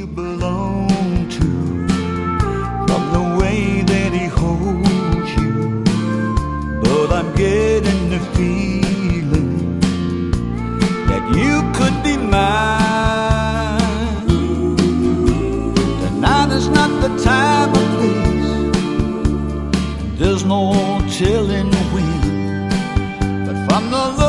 belong to, from the way that he holds you. But I'm getting the feeling that you could be mine. Tonight is not the time or place, there's no telling when, but from the